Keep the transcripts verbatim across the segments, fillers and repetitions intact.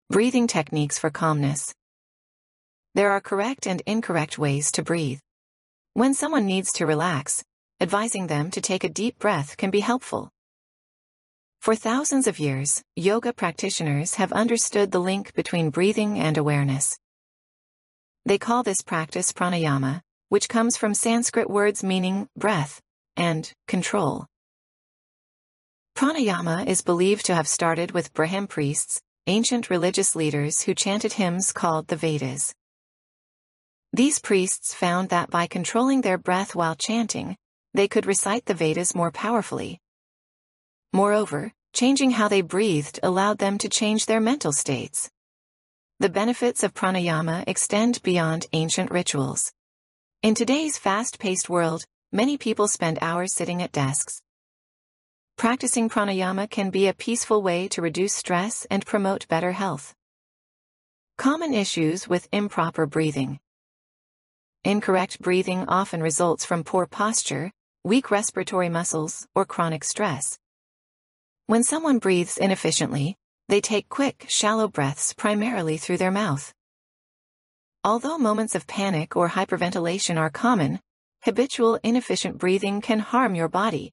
Breathing techniques for calmness. There are correct and incorrect ways to breathe. When someone needs to relax, advising them to take a deep breath can be helpful. For thousands of years, yoga practitioners have understood the link between breathing and awareness. They call this practice pranayama, which comes from Sanskrit words meaning breath and control. Pranayama is believed to have started with Brahmin priests, ancient religious leaders who chanted hymns called the Vedas. These priests found that by controlling their breath while chanting, they could recite the Vedas more powerfully. Moreover, changing how they breathed allowed them to change their mental states. The benefits of pranayama extend beyond ancient rituals. In today's fast-paced world, many people spend hours sitting at desks. Practicing pranayama can be a peaceful way to reduce stress and promote better health. Common issues with improper breathing. Incorrect breathing often results from poor posture, weak respiratory muscles, or chronic stress. When someone breathes inefficiently, they take quick, shallow breaths primarily through their mouth. Although moments of panic or hyperventilation are common, habitual inefficient breathing can harm your body.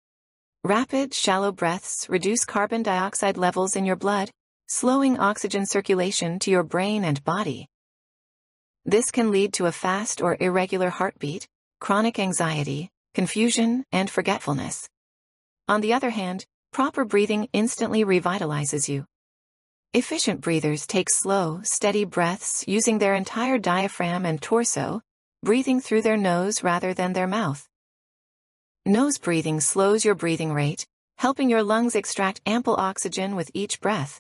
Rapid, shallow breaths reduce carbon dioxide levels in your blood, slowing oxygen circulation to your brain and body. This can lead to a fast or irregular heartbeat, chronic anxiety, confusion, and forgetfulness. On the other hand, proper breathing instantly revitalizes you. Efficient breathers take slow, steady breaths using their entire diaphragm and torso, breathing through their nose rather than their mouth. Nose breathing slows your breathing rate, helping your lungs extract ample oxygen with each breath.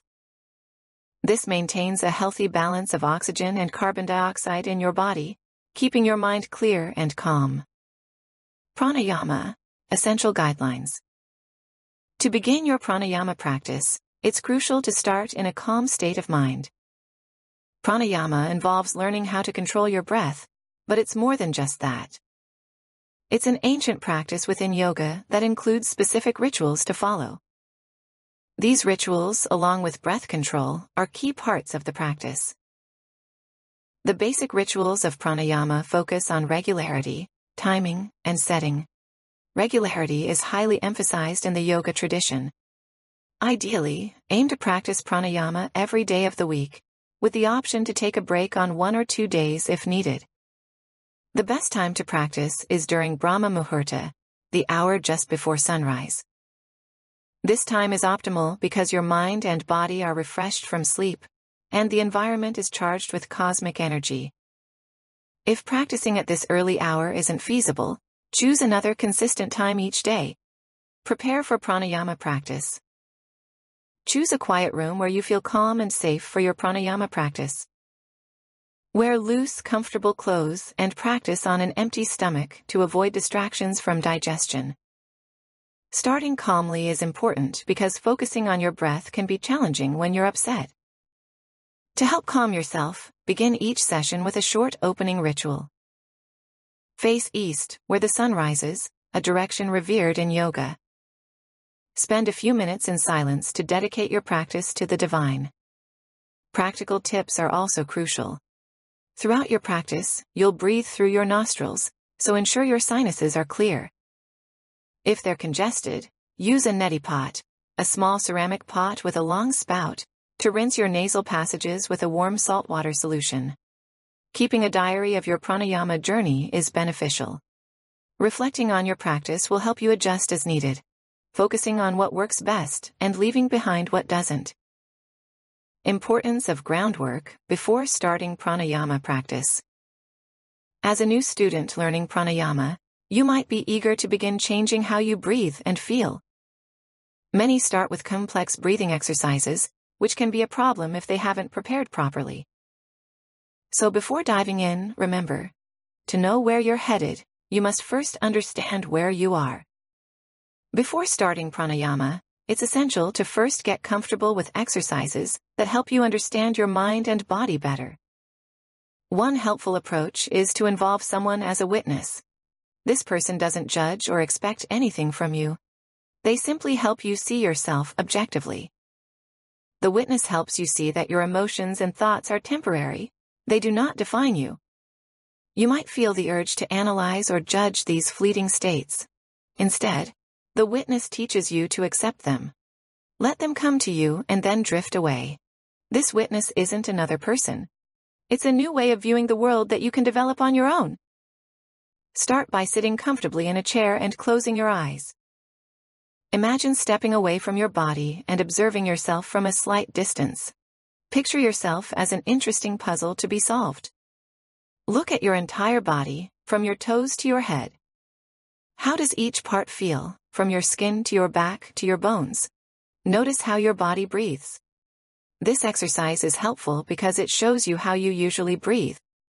This maintains a healthy balance of oxygen and carbon dioxide in your body, keeping your mind clear and calm. Pranayama, essential guidelines. To begin your pranayama practice, it's crucial to start in a calm state of mind. Pranayama involves learning how to control your breath, but it's more than just that. It's an ancient practice within yoga that includes specific rituals to follow. These rituals, along with breath control, are key parts of the practice. The basic rituals of pranayama focus on regularity, timing, and setting. Regularity is highly emphasized in the yoga tradition. Ideally, aim to practice pranayama every day of the week, with the option to take a break on one or two days if needed. The best time to practice is during Brahma Muhurta, the hour just before sunrise. This time is optimal because your mind and body are refreshed from sleep, and the environment is charged with cosmic energy. If practicing at this early hour isn't feasible, choose another consistent time each day. Prepare for pranayama practice. Choose a quiet room where you feel calm and safe for your pranayama practice. Wear loose, comfortable clothes and practice on an empty stomach to avoid distractions from digestion. Starting calmly is important because focusing on your breath can be challenging when you're upset. To help calm yourself, begin each session with a short opening ritual. Face east, where the sun rises, a direction revered in yoga. Spend a few minutes in silence to dedicate your practice to the divine. Practical tips are also crucial. Throughout your practice, you'll breathe through your nostrils, so ensure your sinuses are clear. If they're congested, use a neti pot, a small ceramic pot with a long spout, to rinse your nasal passages with a warm saltwater solution. Keeping a diary of your pranayama journey is beneficial. Reflecting on your practice will help you adjust as needed, focusing on what works best and leaving behind what doesn't. Importance of groundwork before starting pranayama practice. As a new student learning pranayama, you might be eager to begin changing how you breathe and feel. Many start with complex breathing exercises, which can be a problem if they haven't prepared properly. So before diving in, remember, to know where you're headed, you must first understand where you are. Before starting pranayama, it's essential to first get comfortable with exercises that help you understand your mind and body better. One helpful approach is to involve someone as a witness. This person doesn't judge or expect anything from you. They simply help you see yourself objectively. The witness helps you see that your emotions and thoughts are temporary. They do not define you. You might feel the urge to analyze or judge these fleeting states. Instead, the witness teaches you to accept them. Let them come to you and then drift away. This witness isn't another person. It's a new way of viewing the world that you can develop on your own. Start by sitting comfortably in a chair and closing your eyes. Imagine stepping away from your body and observing yourself from a slight distance. Picture yourself as an interesting puzzle to be solved. Look at your entire body, from your toes to your head. How does each part feel, from your skin to your back to your bones? Notice how your body breathes. This exercise is helpful because it shows you how you usually breathe.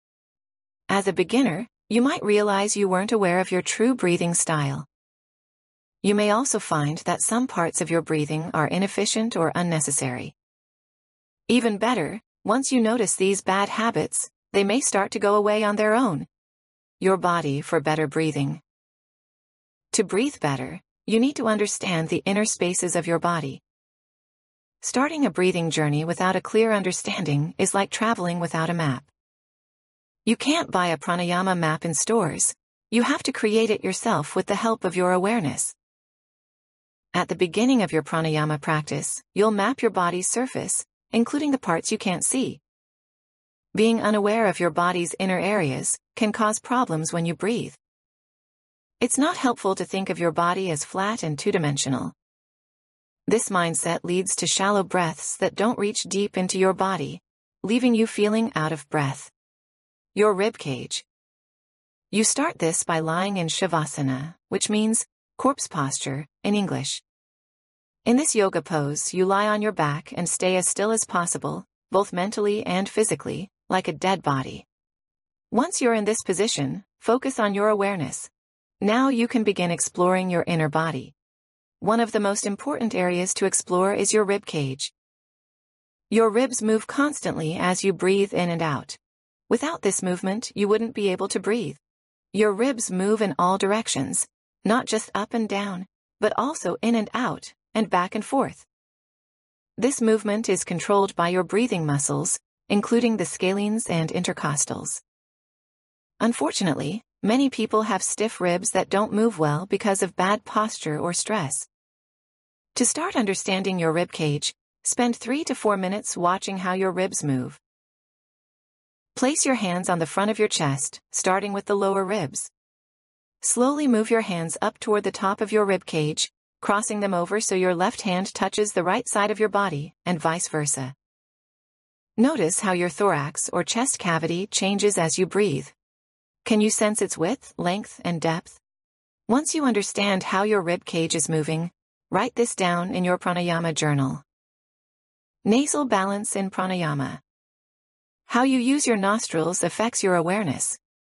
As a beginner, you might realize you weren't aware of your true breathing style. You may also find that some parts of your breathing are inefficient or unnecessary. Even better, once you notice these bad habits, they may start to go away on their own. Your body for better breathing. To breathe better, you need to understand the inner spaces of your body. Starting a breathing journey without a clear understanding is like traveling without a map. You can't buy a pranayama map in stores. You have to create it yourself with the help of your awareness. At the beginning of your pranayama practice, you'll map your body's surface, including the parts you can't see. Being unaware of your body's inner areas can cause problems when you breathe. It's not helpful to think of your body as flat and two-dimensional. This mindset leads to shallow breaths that don't reach deep into your body, leaving you feeling out of breath. Your rib cage. You start this by lying in Shavasana, which means corpse posture in English. In this yoga pose, you lie on your back and stay as still as possible, both mentally and physically, like a dead body. Once you're in this position, focus on your awareness. Now you can begin exploring your inner body. One of the most important areas to explore is your rib cage. Your ribs move constantly as you breathe in and out. Without this movement, you wouldn't be able to breathe. Your ribs move in all directions, not just up and down, but also in and out, and back and forth. This movement is controlled by your breathing muscles, including the scalenes and intercostals. Unfortunately, many people have stiff ribs that don't move well because of bad posture or stress. To start understanding your rib cage, spend three to four minutes watching how your ribs move. Place your hands on the front of your chest, starting with the lower ribs. Slowly move your hands up toward the top of your rib cage, crossing them over so your left hand touches the right side of your body, and vice versa. Notice how your thorax or chest cavity changes as you breathe. Can you sense its width, length, and depth? Once you understand how your rib cage is moving, write this down in your pranayama journal. Nasal balance in pranayama. How you use your nostrils affects your awareness.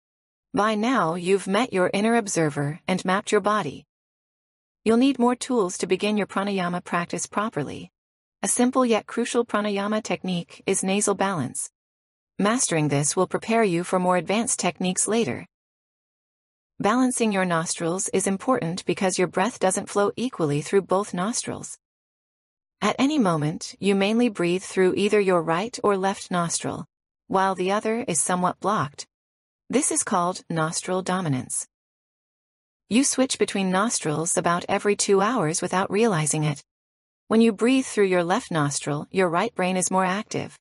By now, you've met your inner observer and mapped your body. You'll need more tools to begin your pranayama practice properly. A simple yet crucial pranayama technique is nasal balance. Mastering this will prepare you for more advanced techniques later. Balancing your nostrils is important because your breath doesn't flow equally through both nostrils. At any moment, you mainly breathe through either your right or left nostril, while the other is somewhat blocked. This is called nostril dominance. You switch between nostrils about every two hours without realizing it. When you breathe through your left nostril, your right brain is more active.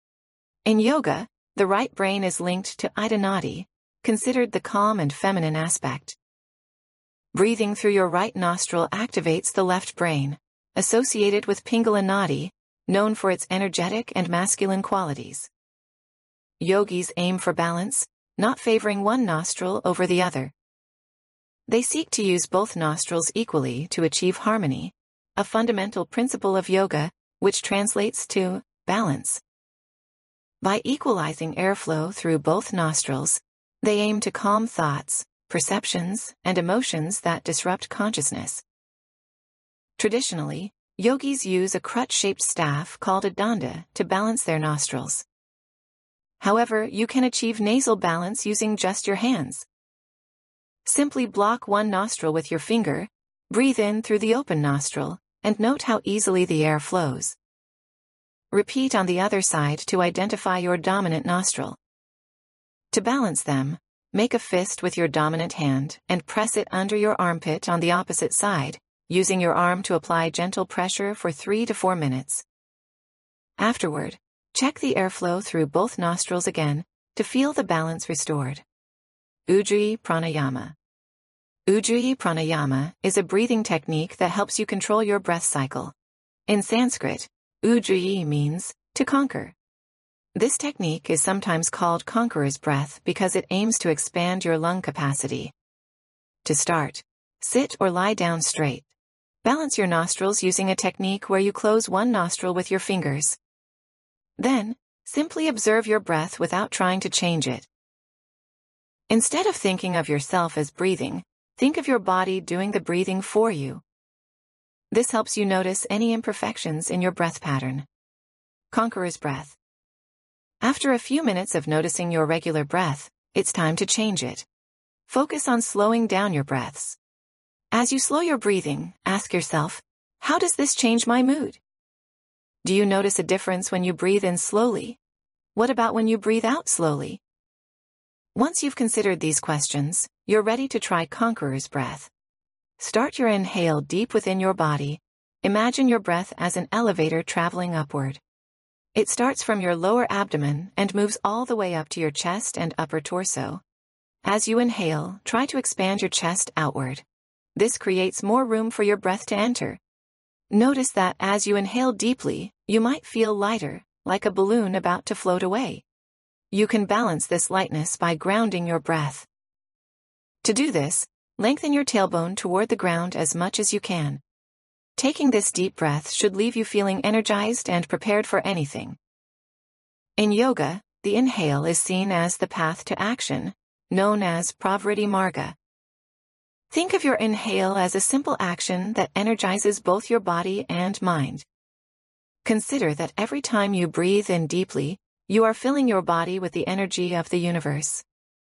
In yoga, the right brain is linked to Ida Nadi, considered the calm and feminine aspect. Breathing through your right nostril activates the left brain, associated with Pingala Nadi, known for its energetic and masculine qualities. Yogis aim for balance, not favoring one nostril over the other. They seek to use both nostrils equally to achieve harmony, a fundamental principle of yoga, which translates to balance. By equalizing airflow through both nostrils, they aim to calm thoughts, perceptions, and emotions that disrupt consciousness. Traditionally, yogis use a crutch-shaped staff called a danda to balance their nostrils. However, you can achieve nasal balance using just your hands. Simply block one nostril with your finger, breathe in through the open nostril, and note how easily the air flows. Repeat on the other side to identify your dominant nostril. To balance them, make a fist with your dominant hand and press it under your armpit on the opposite side, using your arm to apply gentle pressure for three to four minutes. Afterward, check the airflow through both nostrils again to feel the balance restored. Ujjayi Pranayama. Ujjayi Pranayama is a breathing technique that helps you control your breath cycle. In Sanskrit, Ujjayi means to conquer. This technique is sometimes called conqueror's breath because it aims to expand your lung capacity. To start, sit or lie down straight. Balance your nostrils using a technique where you close one nostril with your fingers. Then, simply observe your breath without trying to change it. Instead of thinking of yourself as breathing, think of your body doing the breathing for you. This helps you notice any imperfections in your breath pattern. Conqueror's breath. After a few minutes of noticing your regular breath, it's time to change it. Focus on slowing down your breaths. As you slow your breathing, ask yourself, how does this change my mood? Do you notice a difference when you breathe in slowly? What about when you breathe out slowly? Once you've considered these questions, you're ready to try Conqueror's breath. Start your inhale deep within your body. Imagine your breath as an elevator traveling upward. It starts from your lower abdomen and moves all the way up to your chest and upper torso. As you inhale, try to expand your chest outward. This creates more room for your breath to enter. Notice that as you inhale deeply, you might feel lighter, like a balloon about to float away. You can balance this lightness by grounding your breath. To do this, lengthen your tailbone toward the ground as much as you can. Taking this deep breath should leave you feeling energized and prepared for anything. In yoga, the inhale is seen as the path to action, known as Pravritti Marga. Think of your inhale as a simple action that energizes both your body and mind. Consider that every time you breathe in deeply, you are filling your body with the energy of the universe.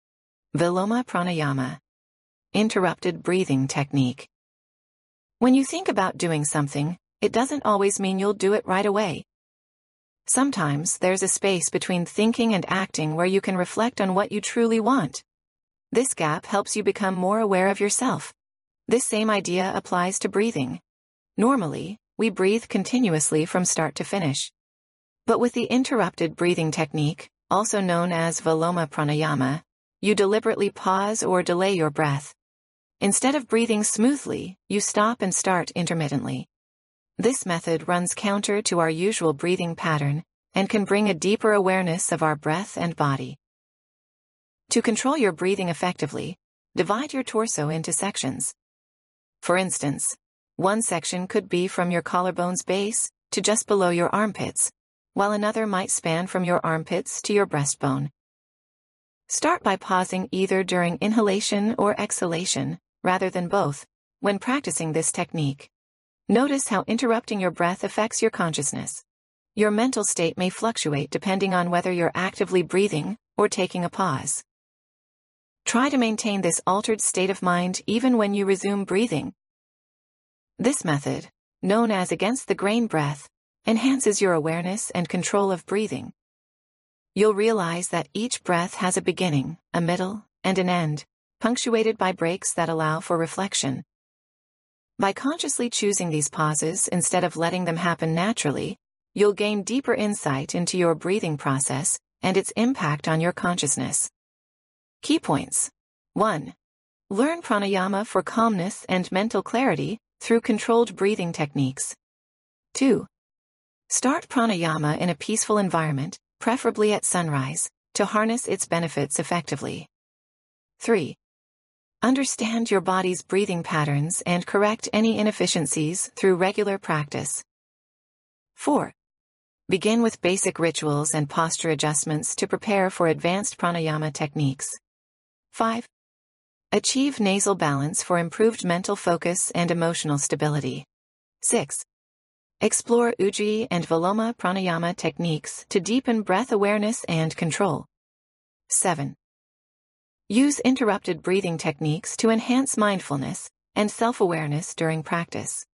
Viloma Pranayama. Interrupted breathing technique. When you think about doing something, it doesn't always mean you'll do it right away. Sometimes there's a space between thinking and acting where you can reflect on what you truly want. This gap helps you become more aware of yourself. This same idea applies to breathing. Normally, we breathe continuously from start to finish. But with the interrupted breathing technique, also known as Viloma Pranayama, you deliberately pause or delay your breath. Instead of breathing smoothly, you stop and start intermittently. This method runs counter to our usual breathing pattern and can bring a deeper awareness of our breath and body. To control your breathing effectively, divide your torso into sections. For instance, one section could be from your collarbone's base to just below your armpits, while another might span from your armpits to your breastbone. Start by pausing either during inhalation or exhalation, rather than both, when practicing this technique. Notice how interrupting your breath affects your consciousness. Your mental state may fluctuate depending on whether you're actively breathing or taking a pause. Try to maintain this altered state of mind even when you resume breathing. This method, known as against the grain breath, enhances your awareness and control of breathing. You'll realize that each breath has a beginning, a middle, and an end, punctuated by breaks that allow for reflection. By consciously choosing these pauses instead of letting them happen naturally, you'll gain deeper insight into your breathing process and its impact on your consciousness. Key points. one. Learn pranayama for calmness and mental clarity through controlled breathing techniques. two. Start pranayama in a peaceful environment, preferably at sunrise, to harness its benefits effectively. three. Understand your body's breathing patterns and correct any inefficiencies through regular practice. four. Begin with basic rituals and posture adjustments to prepare for advanced pranayama techniques. five. Achieve nasal balance for improved mental focus and emotional stability. six. Explore Ujjayi and Viloma Pranayama techniques to deepen breath awareness and control. seven. Use interrupted breathing techniques to enhance mindfulness and self-awareness during practice.